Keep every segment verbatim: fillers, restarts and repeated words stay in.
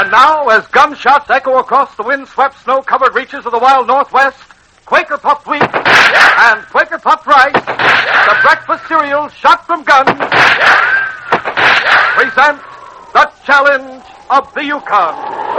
And now, as gunshots echo across the wind-swept, snow-covered reaches of the wild Northwest, Quaker Puffed Wheat and Quaker Puffed Rice, the breakfast cereal shot from guns, present the challenge of the Yukon.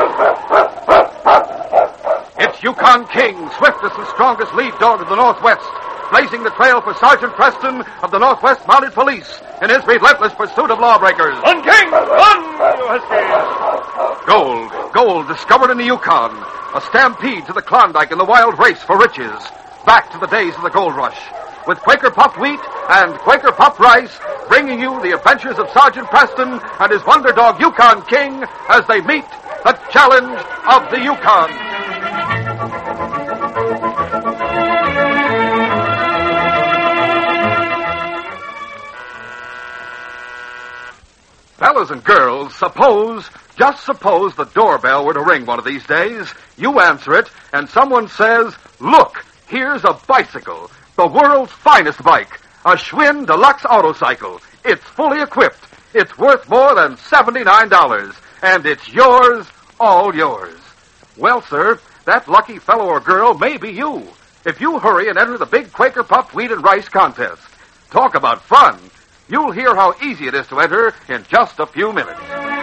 It's Yukon King, swiftest and strongest lead dog of the Northwest, blazing the trail for Sergeant Preston of the Northwest Mounted Police in his relentless pursuit of lawbreakers. On, King! On, you huskies! Gold, gold discovered in the Yukon. A stampede to the Klondike in the wild race for riches. Back to the days of the gold rush. With Quaker Puffed Wheat and Quaker Puffed Rice, bringing you the adventures of Sergeant Preston and his wonder dog Yukon King as they meet the challenge of the Yukon. Fellas and girls, suppose, just suppose the doorbell were to ring one of these days. You answer it, and someone says, "Look, here's a bicycle, the world's finest bike, a Schwinn Deluxe Autocycle. It's fully equipped. It's worth more than seventy-nine dollars, and it's yours, all yours." Well, sir, that lucky fellow or girl may be you, if you hurry and enter the big Quaker Puffed Wheat and Rice contest. Talk about fun. You'll hear how easy it is to enter in just a few minutes.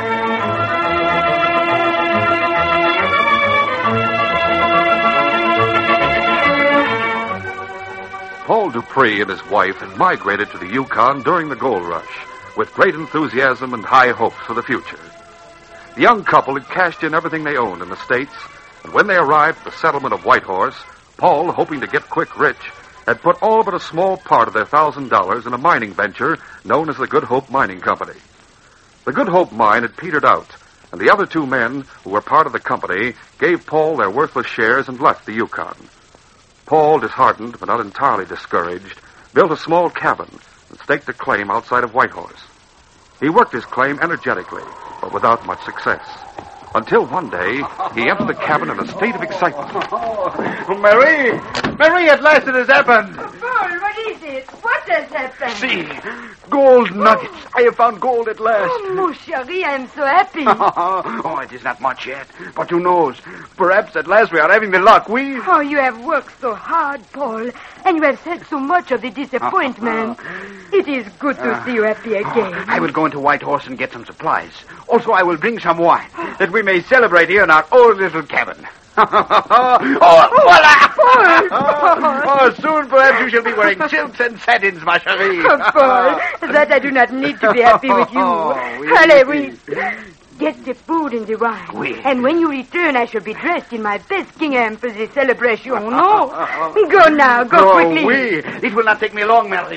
Paul Dupree and his wife had migrated to the Yukon during the gold rush, with great enthusiasm and high hopes for the future. The young couple had cashed in everything they owned in the States, and when they arrived at the settlement of Whitehorse, Paul, hoping to get quick rich, had put all but a small part of their thousand dollars in a mining venture known as the Good Hope Mining Company. The Good Hope mine had petered out, and the other two men, who were part of the company, gave Paul their worthless shares and left the Yukon. Paul, disheartened but not entirely discouraged, built a small cabin and staked a claim outside of Whitehorse. He worked his claim energetically, but without much success. Until one day, he entered the cabin in a state of excitement. Oh, Marie! Marie, at last it has happened! Paul, what is it? What has happened? See, gold nuggets. I have found gold at last. Oh, mon chéri, I'm so happy. Oh, it is not much yet, but who knows? Perhaps at last we are having the luck. We... Oh, you have worked so hard, Paul, and you have said so much of the disappointment. It is good to uh, see you happy again. I will go into Whitehorse and get some supplies. Also, I will bring some wine, that we may celebrate here in our old little cabin. oh, voila! Paul, Paul. Oh, soon perhaps you shall be wearing silks and satins, ma chérie. Oh, Paul, that I do not need to be happy with you. Oh, oui. Allez, oui. Get the food and the wine. Oui. And when you return, I shall be dressed in my best gingham for the celebration. No? Go now. Go oh, quickly. Oui. It will not take me long, Marie.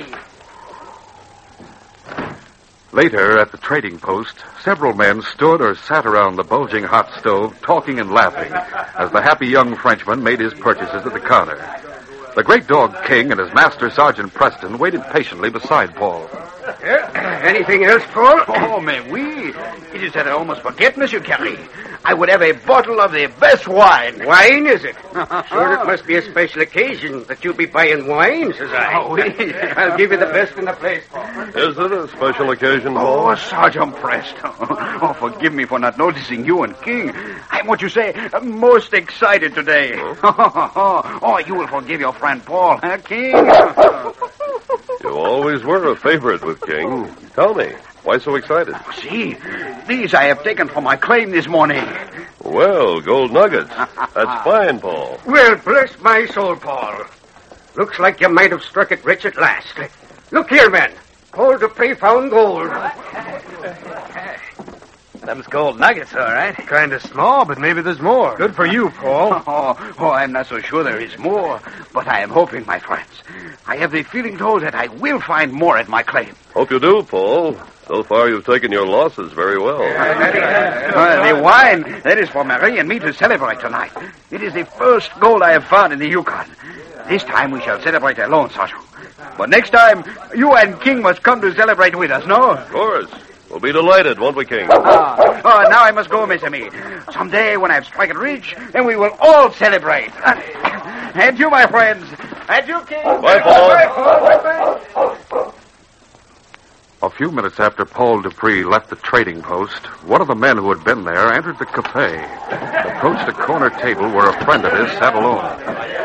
Later, at the trading post, several men stood or sat around the bulging hot stove, talking and laughing, as the happy young Frenchman made his purchases at the counter. The great dog King and his master, Sergeant Preston, waited patiently beside Paul. Uh, anything else, Paul? Oh, mais oui. It is that I almost forget, Monsieur Carrie. I would have a bottle of the best wine. Wine, is it? Sure, it must be a special occasion that you'll be buying wine, says I. Oh, oui. I'll give you the best in the place, Paul. Is it a special occasion, Paul? Oh, Sergeant Preston. Oh, forgive me for not noticing you and King. I'm what you say, most excited today. Oh, oh you will forgive your friend Paul, huh, King? You always were a favorite with King. Tell me, why so excited? See, these I have taken from my claim this morning. Well, gold nuggets. That's fine, Paul. Well, bless my soul, Paul. Looks like you might have struck it rich at last. Look here, men. Paul Dupree found gold. Them's gold nuggets, all right. Kind of small, but maybe there's more. Good for you, Paul. Oh, oh, I'm not so sure there is more, but I am hoping, my friends. I have the feeling, though, that I will find more at my claim. Hope you do, Paul. So far, you've taken your losses very well. Uh, the wine, that is for Marie and me to celebrate tonight. It is the first gold I have found in the Yukon. This time we shall celebrate alone, Sergeant. But next time, you and King must come to celebrate with us, no? Of course. We'll be delighted, won't we, King? Ah, oh, now I must go, mes amis. Someday, when I've struck it rich, then we will all celebrate. And you, my friends. And you, King. Bye, Paul. A few minutes after Paul Dupree left the trading post, one of the men who had been there entered the cafe, approached a corner table where a friend of his sat alone.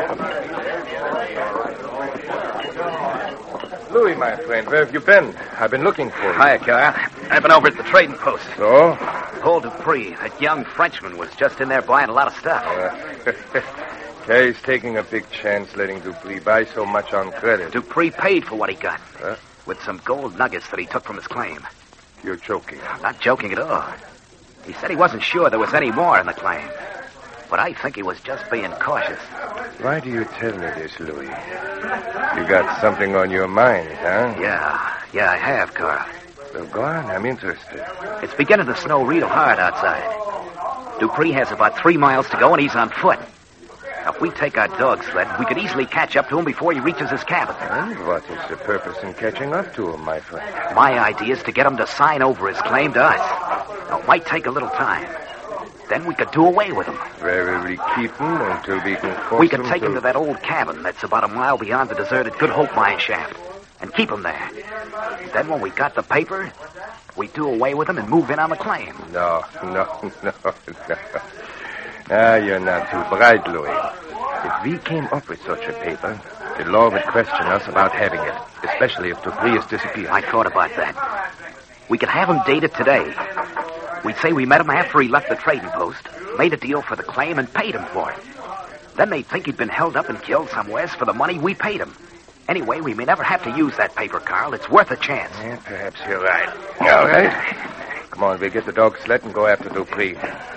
Louis, my friend, where have you been? I've been looking for you. Hiya, Carl. I've been over at the trading post. So? Paul Dupree, that young Frenchman, was just in there buying a lot of stuff. Uh, Kay's taking a big chance letting Dupree buy so much on credit. Dupree paid for what he got. Huh? With some gold nuggets that he took from his claim. You're joking. I'm not joking at all. He said he wasn't sure there was any more in the claim. But I think he was just being cautious. Why do you tell me this, Louis? You got something on your mind, huh? Yeah, yeah, I have, Carl. So go on, I'm interested. It's beginning to snow real hard outside. Dupree has about three miles to go, and he's on foot. Now, if we take our dog sled, we could easily catch up to him before he reaches his cabin. And what is the purpose in catching up to him, my friend? My idea is to get him to sign over his claim to us. Now, it might take a little time. Then we could do away with him. Where will we keep him until we can force We could him take to... him to that old cabin that's about a mile beyond the deserted Good Hope mine shaft and keep him there. Then when we got the paper, we'd do away with him and move in on the claim. No, no, no, no. Ah, you're not too bright, Louis. If we came up with such a paper, the law would question us about having it, especially if Dupree has disappeared. I thought about that. We could have him dated today. We'd say we met him after he left the trading post, made a deal for the claim, and paid him for it. Then they'd think he'd been held up and killed somewhere for the money we paid him. Anyway, we may never have to use that paper, Carl. It's worth a chance. Yeah, perhaps you're right. All right. Come on, we'll get the dog sled and go after Dupree.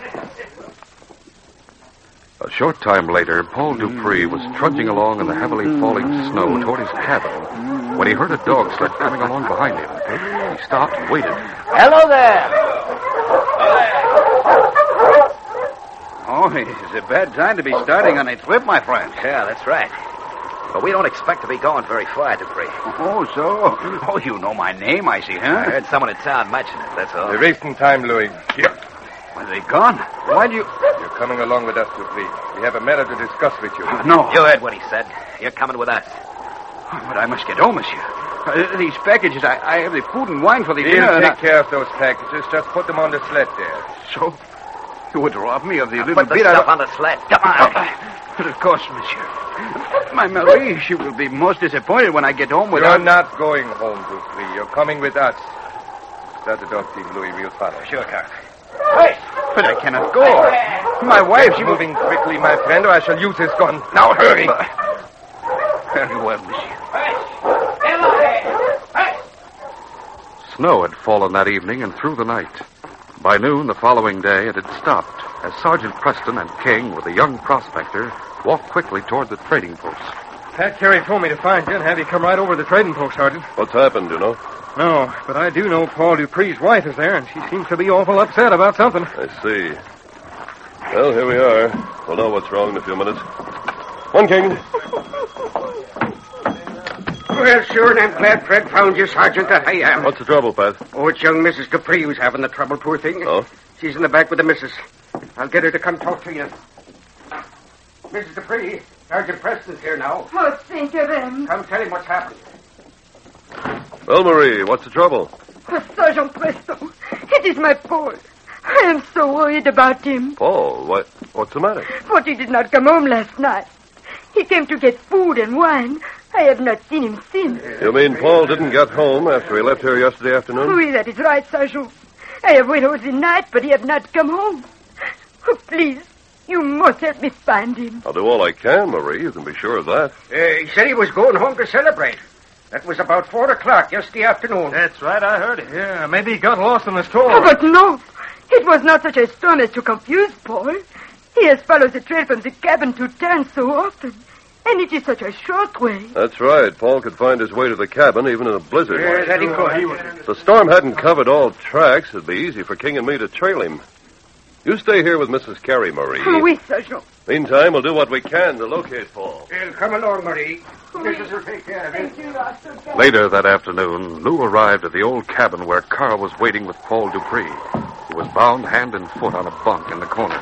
A short time later, Paul Dupree was trudging along in the heavily falling snow toward his cabin when he heard a dog sled coming along behind him. He stopped and waited. Hello there. Oh, it's a bad time to be starting on a trip, my friend. Yeah, that's right. But we don't expect to be going very far, Dupree. Oh, so? Oh, you know my name, I see, huh? I heard someone in town mention it, that's all. We're wasting time, Louis. Yeah. Are they gone? Why do you... You're coming along with us, Dupree. We have a matter to discuss with you. Uh, no. You heard what he said. You're coming with us. But I must get home, monsieur. Uh, these packages, I, I have the food and wine for the We'll dinner. take I... care of those packages. Just put them on the sled there. So, you would rob me of the little Put the bit stuff I... on the sled. Come on. But of course, monsieur. My Marie, she will be most disappointed when I get home without... You're not going home, Dupree. You're coming with us. Start the dog team, Louis. We'll follow. Sure, Carl. Hey! But I cannot go. My wife, she will... Moving quickly, my friend, or I shall use this gun. Now, hurry. Very well, monsieur. Snow had fallen that evening and through the night. By noon the following day, it had stopped as Sergeant Preston and King, with a young prospector, walked quickly toward the trading post. Pat Carey told me to find you and have you come right over to the trading post, Sergeant. What's happened, you know? No, but I do know Paul Dupree's wife is there, and she seems to be awful upset about something. I see. Well, here we are. We'll know what's wrong in a few minutes. One, King. Well, sure, and I'm glad Fred found you, Sergeant, that I am. What's the trouble, Pat? Oh, it's young Missus Dupree who's having the trouble, poor thing. Oh? She's in the back with the missus. I'll get her to come talk to you. Missus Dupree, Sergeant Preston's here now. Oh, think of him. Come tell him what's happened. Well, Marie, what's the trouble? Oh, Sergeant Presto, it is my Paul. I am so worried about him. Paul, what, what's the matter? But he did not come home last night. He came to get food and wine. I have not seen him since. You mean Paul didn't get home after he left here yesterday afternoon? Oui, that is right, Sergeant. I have waited all the night, but he have not come home. Oh, please, you must help me find him. I'll do all I can, Marie. You can be sure of that. Uh, he said he was going home to celebrate. That was about four o'clock yesterday afternoon. That's right, I heard it. Yeah, maybe he got lost in the store. Oh, but no. It was not such a storm as to confuse Paul. He has followed the trail from the cabin to town so often. And it is such a short way. That's right. Paul could find his way to the cabin even in a blizzard. Yeah, that he could. If the storm hadn't covered all tracks, it'd be easy for King and me to trail him. You stay here with Missus Carey, Marie. Oui, Sergeant. Meantime, we'll do what we can to locate Paul. Well, come along, Marie. Missus will take care of him. Thank you, Officer. Later that afternoon, Lou arrived at the old cabin where Carl was waiting with Paul Dupree, who was bound hand and foot on a bunk in the corner.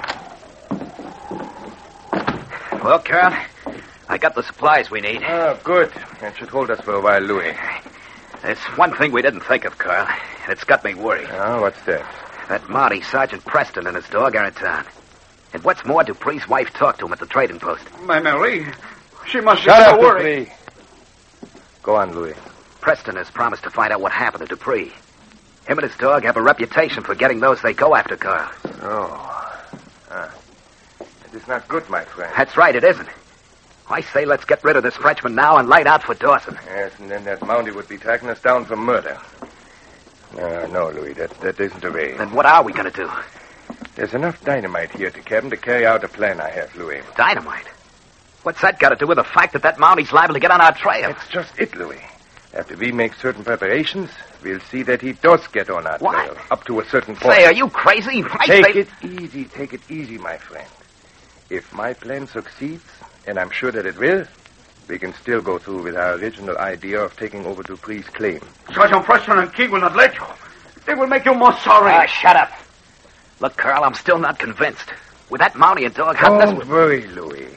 Well, Carl, I got the supplies we need. Ah, good. That should hold us for a while, Louis. There's one thing we didn't think of, Carl, and it's got me worried. Oh, what's that? That Mountie, Sergeant Preston, and his dog are in town. And what's more, Dupree's wife talked to him at the trading post. My Marie, she must Shut be up, so worried. Dupree. Go on, Louis. Preston has promised to find out what happened to Dupree. Him and his dog have a reputation for getting those they go after, Carl. Oh. Ah. It is not good, my friend. That's right, it isn't. I say let's get rid of this Frenchman now and light out for Dawson. Yes, and then that Mountie would be tracking us down for murder. No, no, Louis, that, that isn't the way. Then what are we going to do? There's enough dynamite here at the cabin to carry out the plan I have, Louis. Dynamite? What's that got to do with the fact that that Mountie's liable to get on our trail? That's just it, Louis. After we make certain preparations, we'll see that he does get on our What? trail. Up to a certain point. Say, are you crazy? I Take say... it easy, take it easy, my friend. If my plan succeeds, and I'm sure that it will, we can still go through with our original idea of taking over Dupree's claim. Sergeant Preston and King will not let you. They will make you more sorry. Ah, shut up. Look, Carl, I'm still not convinced. With that Mountie and dog hunting Don't us... worry, Louis.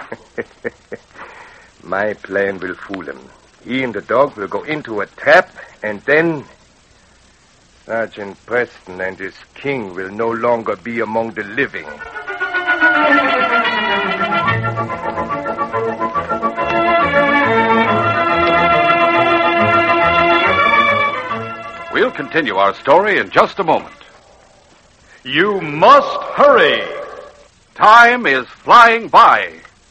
My plan will fool him. He and the dog will go into a trap, and then Sergeant Preston and his king will no longer be among the living. We'll continue our story in just a moment. You must hurry. Time is flying by.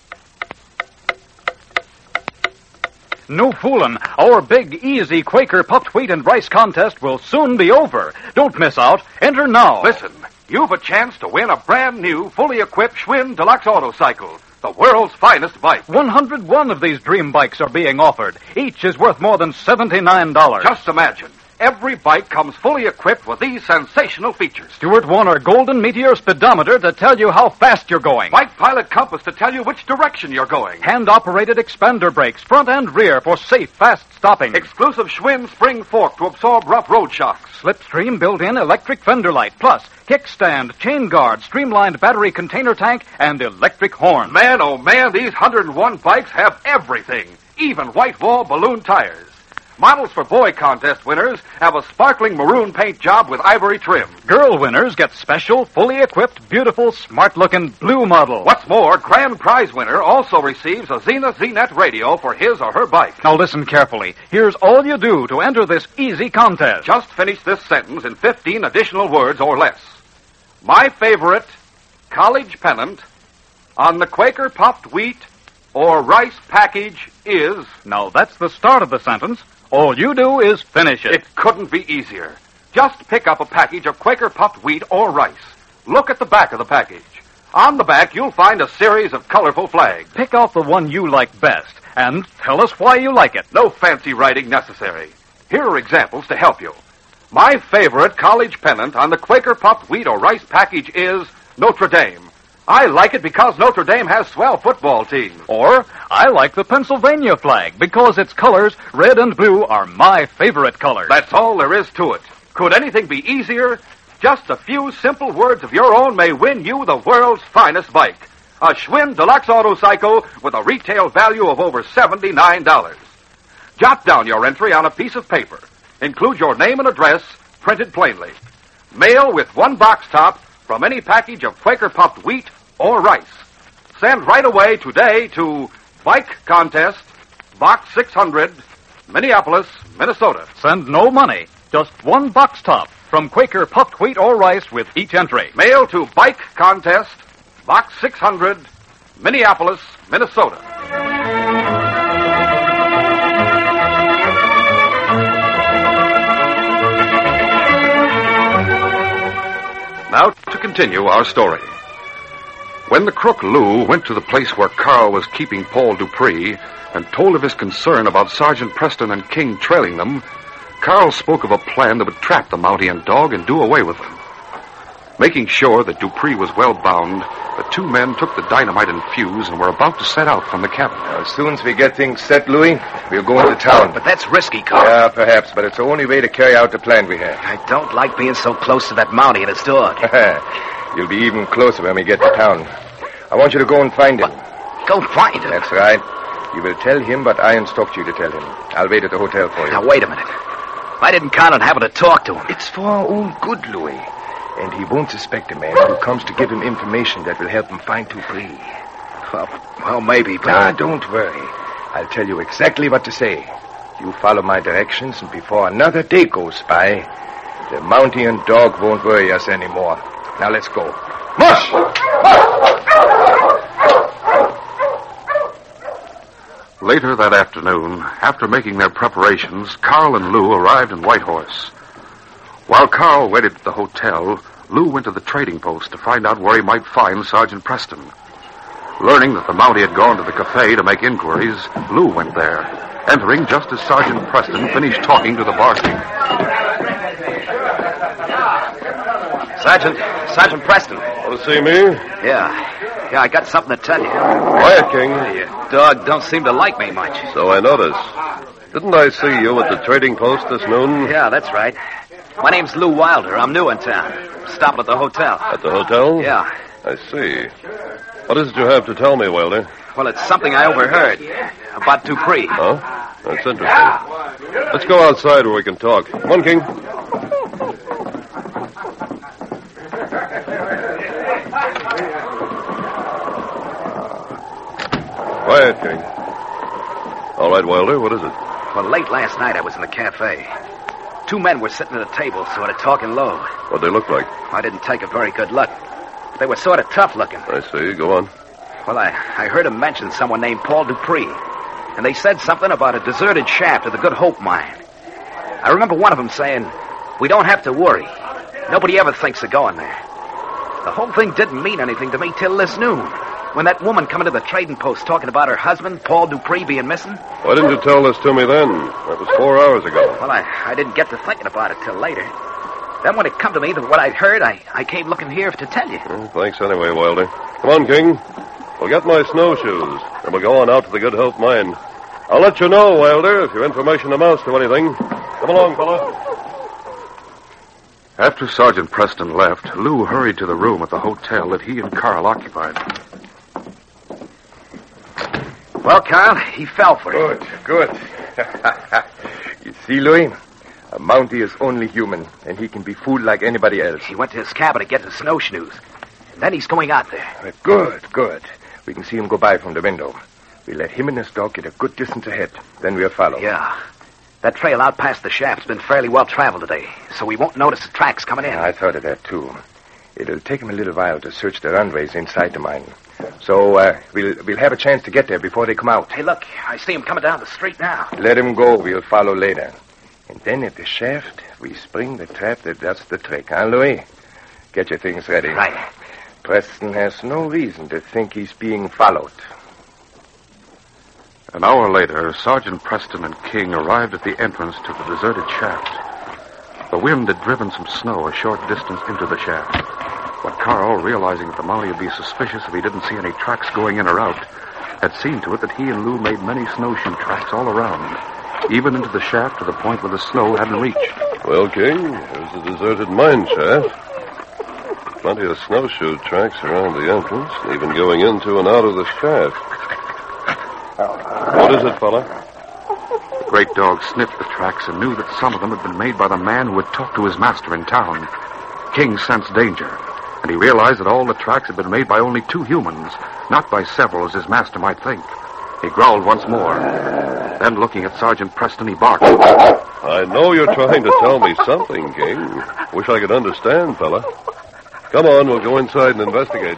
No foolin'. Our big, easy Quaker puffed wheat and rice contest will soon be over. Don't miss out. Enter now. Listen, you've a chance to win a brand new, fully equipped Schwinn Deluxe Autocycle, the world's finest bike. one hundred one of these dream bikes are being offered. Each is worth more than seventy-nine dollars. Just imagine. Every bike comes fully equipped with these sensational features. Stuart Warner Golden Meteor Speedometer to tell you how fast you're going. Bike Pilot Compass to tell you which direction you're going. Hand-operated expander brakes, front and rear, for safe, fast stopping. Exclusive Schwinn spring fork to absorb rough road shocks. Slipstream built-in electric fender light, plus kickstand, chain guard, streamlined battery container tank, and electric horn. Man, oh man, these one hundred one bikes have everything, even white wall balloon tires. Models for boy contest winners have a sparkling maroon paint job with ivory trim. Girl winners get special, fully equipped, beautiful, smart-looking blue model. What's more, grand prize winner also receives a Zenith Z-Net radio for his or her bike. Now listen carefully. Here's all you do to enter this easy contest. Just finish this sentence in fifteen additional words or less. My favorite college pennant on the Quaker puffed wheat or rice package is... Now that's the start of the sentence. All you do is finish it. It couldn't be easier. Just pick up a package of Quaker puffed wheat or rice. Look at the back of the package. On the back, you'll find a series of colorful flags. Pick out the one you like best and tell us why you like it. No fancy writing necessary. Here are examples to help you. My favorite college pennant on the Quaker puffed wheat or rice package is Notre Dame. I like it because Notre Dame has swell football teams. Or, I like the Pennsylvania flag because its colors, red and blue, are my favorite colors. That's all there is to it. Could anything be easier? Just a few simple words of your own may win you the world's finest bike. A Schwinn Deluxe Autocycle with a retail value of over seventy-nine dollars. Jot down your entry on a piece of paper. Include your name and address, printed plainly. Mail with one box top from any package of Quaker puffed wheat or rice. Send right away today to Bike Contest, Box six hundred, Minneapolis, Minnesota. Send no money, just one box top from Quaker puffed wheat or rice with each entry. Mail to Bike Contest, Box six hundred, Minneapolis, Minnesota. Now to continue our story. When the crook Lou went to the place where Carl was keeping Paul Dupree and told of his concern about Sergeant Preston and King trailing them, Carl spoke of a plan that would trap the Mountie and dog and do away with them. Making sure that Dupree was well bound, the two men took the dynamite and fuse and were about to set out from the cabin. Now, as soon as we get things set, Louis, we'll go into town. But that's risky, Carl. Yeah, perhaps, but it's the only way to carry out the plan we have. I don't like being so close to that Mountie and his dog. You'll be even closer when we get to town. I want you to go and find him. Go find him? That's right. You will tell him what I instruct you to tell him. I'll wait at the hotel for you. Now, wait a minute. I didn't count on having to talk to him. It's for our own good, Louis. And he won't suspect a man who comes to give him information that will help him find Dupree. Well, well, maybe, but... Ah, don't worry. I'll tell you exactly what to say. You follow my directions, and before another day goes by, the Mountie and dog won't worry us anymore. Now, let's go. Mush! Later that afternoon, after making their preparations, Carl and Lou arrived in Whitehorse. While Carl waited at the hotel, Lou went to the trading post to find out where he might find Sergeant Preston. Learning that the Mountie had gone to the cafe to make inquiries, Lou went there, entering just as Sergeant Preston finished talking to the barkeep. Sergeant, Sergeant Preston. Want to see me? Yeah. Yeah, I got something to tell you. Quiet, King. Your dog don't seem to like me much. So I noticed. Didn't I see you at the trading post this noon? Yeah, that's right. My name's Lou Wilder. I'm new in town. Stopping at the hotel. At the hotel? Yeah. I see. What is it you have to tell me, Wilder? Well, it's something I overheard. About Dupree. Oh? That's interesting. Let's go outside where we can talk. Come on, King. Quiet, King. All right, Wilder, what is it? Well, late last night I was in the cafe. Two men were sitting at a table, sort of talking low. What'd they look like? I didn't take a very good look. They were sort of tough looking. I see. Go on. Well, I, I heard them mention someone named Paul Dupree. And they said something about a deserted shaft at the Good Hope mine. I remember one of them saying, "We don't have to worry. Nobody ever thinks of going there." The whole thing didn't mean anything to me till this noon, when that woman come into the trading post talking about her husband, Paul Dupree, being missing. Why didn't you tell this to me then? That was four hours ago. Well, I, I didn't get to thinking about it till later. Then when it come to me that what I'd heard, I, I came looking here to tell you. Well, thanks anyway, Wilder. Come on, King. We'll get my snowshoes, and we'll go on out to the Good Hope mine. I'll let you know, Wilder, if your information amounts to anything. Come along, fella. After Sergeant Preston left, Lou hurried to the room at the hotel that he and Carl occupied. Well, Carl, he fell for it. Good, good. You see, Louis? A Mountie is only human, and he can be fooled like anybody else. He went to his cabin to get his snowshoes. And then he's going out there. Good, good. We can see him go by from the window. We'll let him and his dog get a good distance ahead. Then we'll follow. Yeah. That trail out past the shaft's been fairly well traveled today, so we won't notice the tracks coming in. I thought of that, too. It'll take him a little while to search the runways inside the mine. So, uh, we'll, we'll have a chance to get there before they come out. Hey, look, I see him coming down the street now. Let him go. We'll follow later. And then at the shaft, we spring the trap that does the trick, huh, Louis? Get your things ready. Right. Preston has no reason to think he's being followed. An hour later, Sergeant Preston and King arrived at the entrance to the deserted shaft. The wind had driven some snow a short distance into the shaft. But Carl, realizing that the Mountie would be suspicious if he didn't see any tracks going in or out, had seen to it that he and Lou made many snowshoe tracks all around, even into the shaft to the point where the snow hadn't reached. Well, King, here's the deserted mine shaft. Plenty of snowshoe tracks around the entrance, and even going into and out of the shaft. What is it, fella? The great dog sniffed the tracks and knew that some of them had been made by the man who had talked to his master in town. King sensed danger, and he realized that all the tracks had been made by only two humans, not by several as his master might think. He growled once more. Then, looking at Sergeant Preston, he barked. I know you're trying to tell me something, King. Wish I could understand, fella. Come on, we'll go inside and investigate.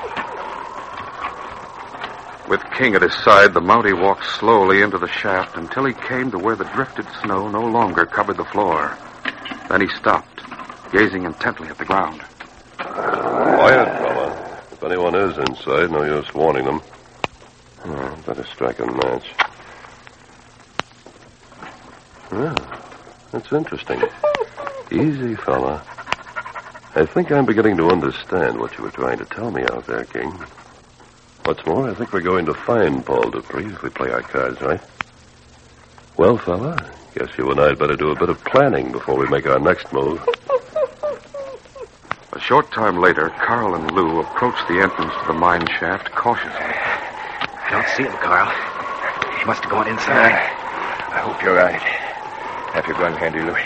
With King at his side, the Mountie walked slowly into the shaft until he came to where the drifted snow no longer covered the floor. Then he stopped, gazing intently at the ground. Quiet, fella. If anyone is inside, no use warning them. Oh, better strike a match. Yeah, that's interesting. Easy, fella. I think I'm beginning to understand what you were trying to tell me out there, King. What's more, I think we're going to find Paul Dupree if we play our cards right. Well, fella, guess you and I had better do a bit of planning before we make our next move. A short time later, Carl and Lou approached the entrance to the mine shaft cautiously. I don't see him, Carl. must have gone inside. Uh, I hope you're right. Have your gun handy, Louis.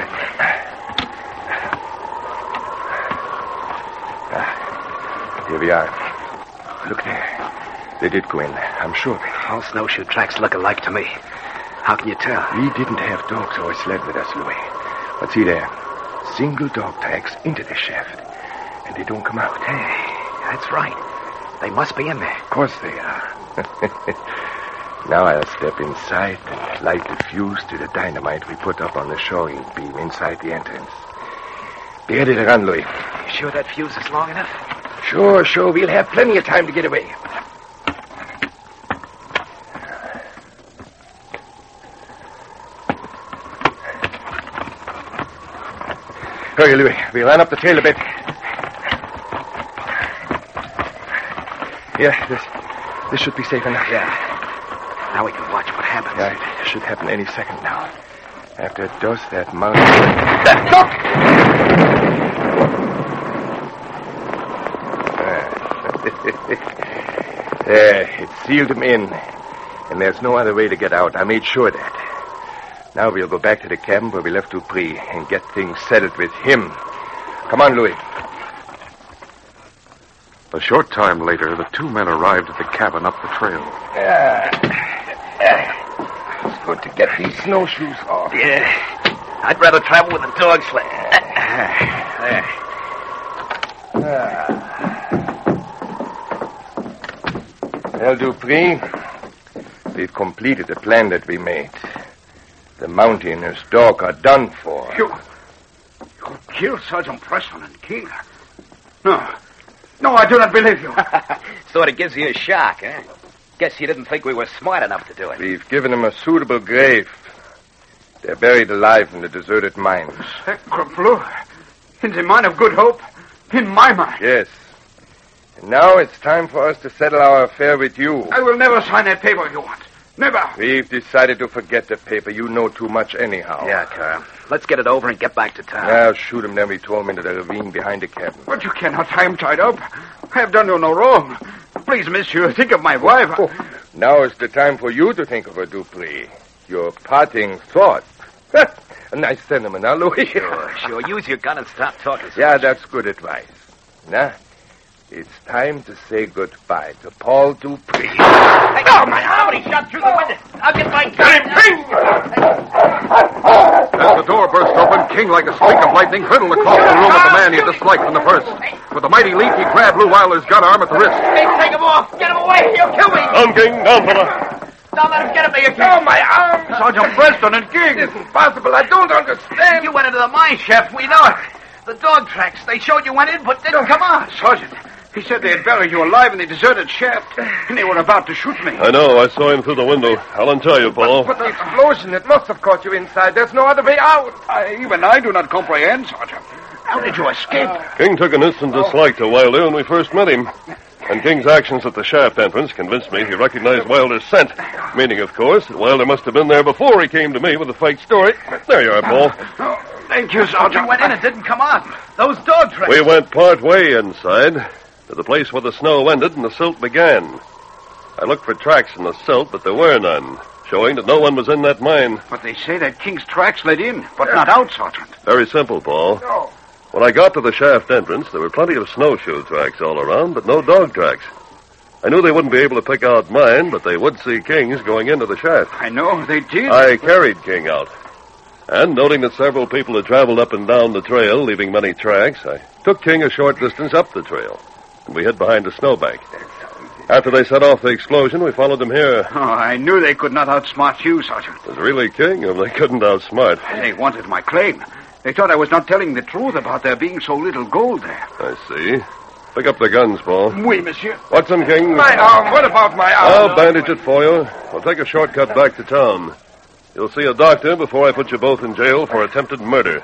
Ah, here we are. Look there. They did go in. I'm sure of it. All snowshoe tracks look alike to me. How can you tell? We didn't have dogs or a sled with us, Louis. But see there. Single dog tracks into the shaft. And they don't come out. Hey, that's right. They must be in there. Of course they are. Now I'll step inside and light the fuse to the dynamite we put up on the showing beam inside the entrance. Be ready to run, Louis. You sure that fuse is long enough? Sure, sure. We'll have plenty of time to get away. Hurry, Louis. We'll run up the trail a bit. Yeah, this this should be safe enough. Yeah. Now we can watch what happens. Yeah, it should happen any second now. After it does, that mountain... Look! There, it sealed him in. And there's no other way to get out. I made sure of that. Now we'll go back to the cabin where we left Dupree and get things settled with him. Come on, Louis. A short time later, the two men arrived at the cabin up the trail. Uh, uh, it's good to get these snowshoes off. Yeah. I'd rather travel with a dog sled. Uh, well, Dupree, we've completed the plan that we made. The Mountaineer's dog are done for. You... You killed Sergeant Preston and King? No. No, I do not believe you. Sort of gives you a shock, eh? Guess you didn't think we were smart enough to do it. We've given them a suitable grave. They're buried alive in the deserted mines. Sacre bleu. In the mine of Good Hope. In my mine. Yes. And now it's time for us to settle our affair with you. I will never sign that paper you want. Never. We've decided to forget the paper. You know too much anyhow. Yeah, Carl. Let's get it over and get back to town. I'll shoot him, then we throw him into the ravine behind the cabin. But you cannot. I am tied up. I have done you no wrong. Please, monsieur, think of my wife. Oh, now is the time for you to think of her, Dupree. Your parting thought. A nice sentiment, huh, Louis? Sure, sure. Use your gun and stop talking. So yeah, much. That's good advice. Now, it's time to say goodbye to Paul Dupree. Hey, oh, my somebody shot through the window. I'll get my gun. As the door burst open, King, like a streak of lightning, hurtled across the room at the man he had disliked from the first. With a mighty leap, he grabbed Lou Wilder's gun arm at the wrist. Hey, take him off. Get him away. He'll kill me. Down, King. Down, fella. Don't let him get at me again. Oh, my arm. Sergeant Preston and King. It's impossible. I don't understand. You went into the mine shaft. We know it. The dog tracks. They showed you went in, but didn't come out. Sergeant, he said they had buried you alive in the deserted shaft, and they were about to shoot me. I know. I saw him through the window. I'll untell you, Paul. But the explosion, it must have caught you inside. There's no other way out. I, even I do not comprehend, Sergeant. How did you escape? King took an instant dislike to Wilder when we first met him. And King's actions at the shaft entrance convinced me he recognized Wilder's scent. Meaning, of course, that Wilder must have been there before he came to me with the fake story. There you are, Paul. Oh, thank you, Sergeant. You went in and didn't come out. Those dog tracks. We went part way inside to the place where the snow ended and the silt began. I looked for tracks in the silt, but there were none, showing that no one was in that mine. But they say that King's tracks led in, but not out, Sergeant. Very simple, Paul. No. When I got to the shaft entrance, there were plenty of snowshoe tracks all around, but no dog tracks. I knew they wouldn't be able to pick out mine, but they would see King's going into the shaft. I know, they did. I carried King out. And noting that several people had traveled up and down the trail, leaving many tracks, I took King a short distance up the trail, and we hid behind a snowbank. After they set off the explosion, we followed them here. Oh, I knew they could not outsmart you, Sergeant. It was really King whom they couldn't outsmart. They wanted my claim. They thought I was not telling the truth about there being so little gold there. I see. Pick up the guns, Paul. Oui, monsieur. What's them, King? My arm. What about my arm? I'll bandage it for you. We'll take a shortcut back to town. You'll see a doctor before I put you both in jail for attempted murder.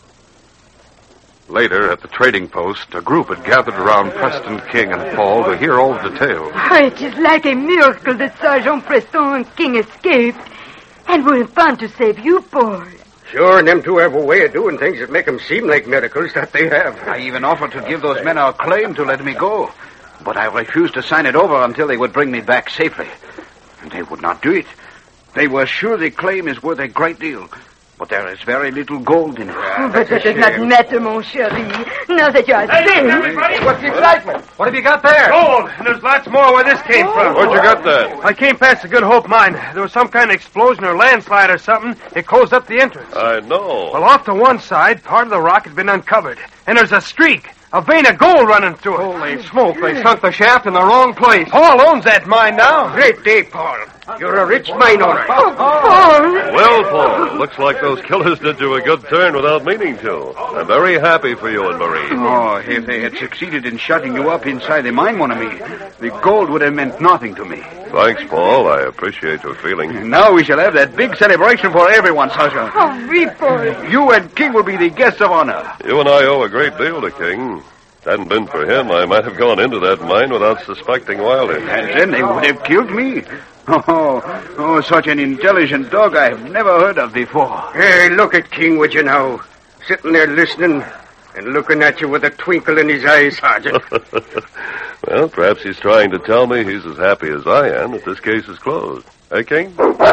Later, at the trading post, a group had gathered around Preston, King, and Paul to hear all the details. Oh, it is like a miracle that Sergeant Preston and King escaped and were found to save you, Paul. Sure, and them two have a way of doing things that make them seem like miracles, that they have. I even offered to give those men our claim to let me go. But I refused to sign it over until they would bring me back safely. And they would not do it. They were sure the claim is worth a great deal. But there is very little gold in it. Oh, but that does not matter, mon chéri. Now that you are dead. What's the excitement? What have you got there? Gold, and there's lots more where this came from. Where'd you get that? I came past the Good Hope mine. There was some kind of explosion or landslide or something. It closed up the entrance. I know. Well, off to one side, part of the rock had been uncovered. And there's a streak, a vein of gold running through it. Holy smoke, they sunk the shaft in the wrong place. Paul owns that mine now. Great day, Paul. You're a rich mine owner. Oh, Paul. Well, Paul, looks like those killers did you a good turn without meaning to. I'm very happy for you and Marie. Oh, if they had succeeded in shutting you up inside the mine, mon ami, the gold would have meant nothing to me. Thanks, Paul. I appreciate your feeling. Now we shall have that big celebration for everyone, Sasha. Oh, oui, Paul. You and King will be the guests of honor. You and I owe a great deal to King. If it hadn't been for him, I might have gone into that mine without suspecting Wilder. And then they would have killed me. Oh, oh, such an intelligent dog I have never heard of before. Hey, look at King, would you now? Sitting there listening and looking at you with a twinkle in his eyes, Sergeant. Well, perhaps he's trying to tell me he's as happy as I am that this case is closed. Hey, King?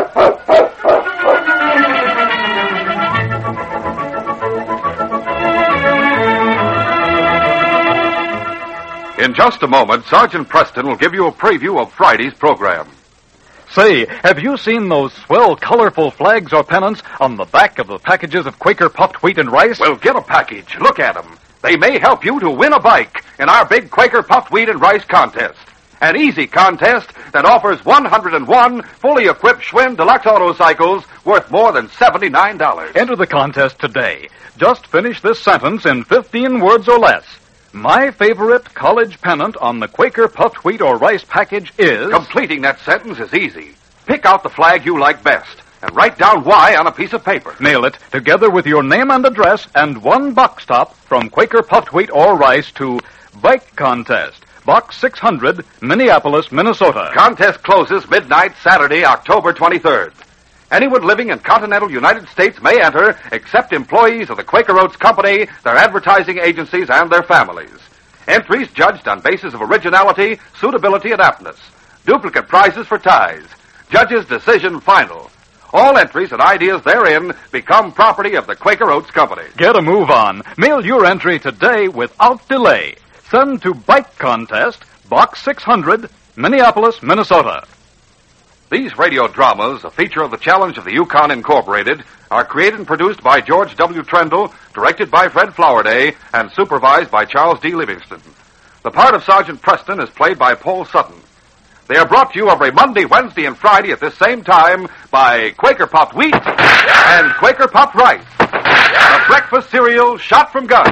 In just a moment, Sergeant Preston will give you a preview of Friday's program. Say, have you seen those swell, colorful flags or pennants on the back of the packages of Quaker puffed wheat and rice? Well, get a package. Look at them. They may help you to win a bike in our big Quaker puffed wheat and rice contest. An easy contest that offers one hundred one fully equipped Schwinn Deluxe Autocycles worth more than seventy-nine dollars. Enter the contest today. Just finish this sentence in fifteen words or less. My favorite college pennant on the Quaker puffed wheat or rice package is... Completing that sentence is easy. Pick out the flag you like best and write down why on a piece of paper. Mail it together with your name and address and one box top from Quaker puffed wheat or rice to Bike Contest, Box six hundred, Minneapolis, Minnesota. Contest closes midnight Saturday, October twenty-third. Anyone living in continental United States may enter, except employees of the Quaker Oats Company, their advertising agencies, and their families. Entries judged on basis of originality, suitability, and aptness. Duplicate prizes for ties. Judge's decision final. All entries and ideas therein become property of the Quaker Oats Company. Get a move on. Mail your entry today without delay. Send to Bike Contest, Box six hundred, Minneapolis, Minnesota. These radio dramas, a feature of the Challenge of the Yukon Incorporated, are created and produced by George W. Trendle, directed by Fred Flowerday, and supervised by Charles D. Livingston. The part of Sergeant Preston is played by Paul Sutton. They are brought to you every Monday, Wednesday, and Friday at this same time by Quaker Puffed Wheat and Quaker Puffed Rice, the breakfast cereal shot from guns.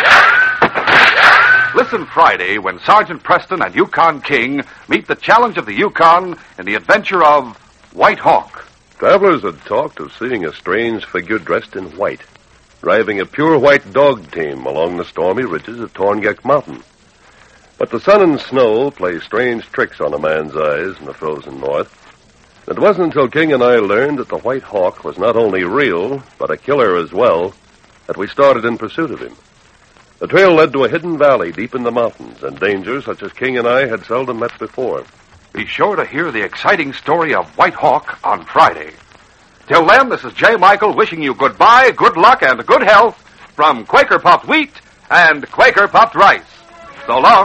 Listen Friday when Sergeant Preston and Yukon King meet the Challenge of the Yukon in the adventure of White Hawk. Travelers had talked of seeing a strange figure dressed in white, driving a pure white dog team along the stormy ridges of Torngek Mountain. But the sun and snow play strange tricks on a man's eyes in the frozen north. It wasn't until King and I learned that the White Hawk was not only real, but a killer as well, that we started in pursuit of him. The trail led to a hidden valley deep in the mountains, and dangers such as King and I had seldom met before. Be sure to hear the exciting story of White Hawk on Friday. Till then, this is J. Michael wishing you goodbye, good luck, and good health from Quaker Puffed Wheat and Quaker Puffed Rice. So long.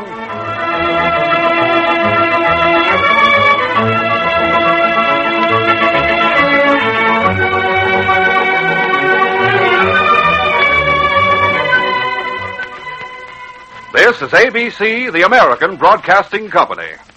This is A B C, the American Broadcasting Company.